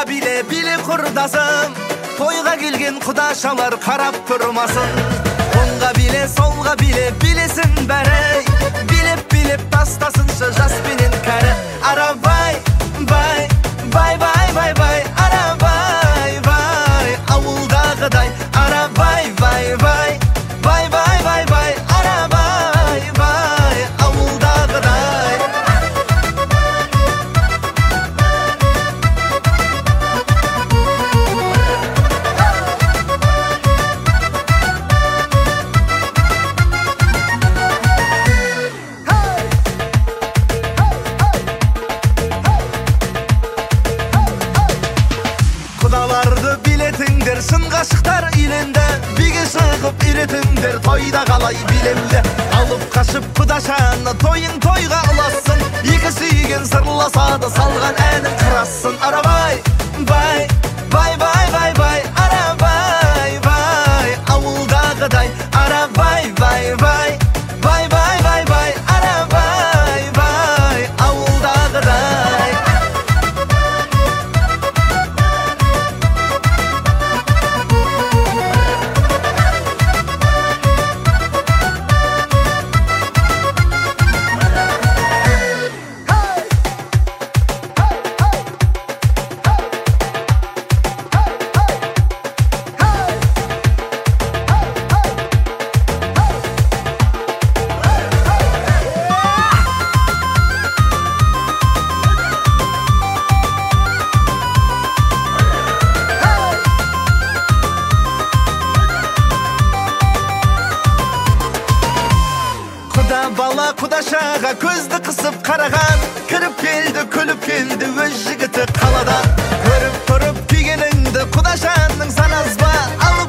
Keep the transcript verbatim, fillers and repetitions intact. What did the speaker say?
Тойга биле биле курдасым, тойга келген кудашалар карап турмасын. Оңга биле солга биле билесин бәрі, билеп билеп тастасыншы жас менен кәрі. Арабай бай бай бай бай бай, арабай бай ауылдагыдай, арабай бай бай бай бай бай бай, арабай бай ауылдагыдай. Кудаларды билетиңдер, сын гашыктар иленде, биге чыгып иретиңдер, тойда калай билемде. Алып кашып кудашаны, тойың тойга аласың, эки сүйген сырласа да салган әнің кырасын. Арабай бай бай бай бай бай, арабай бай ауылдагыдай, арабай бай бай бай бай бай бай, арабай бай ауылдагыдай. Бала кудашаға көзді қысып қараған, кіріп келді, күліп келді өз жігіті қаладан. Көріп тұрып түйгеніңді кудашанның саназба,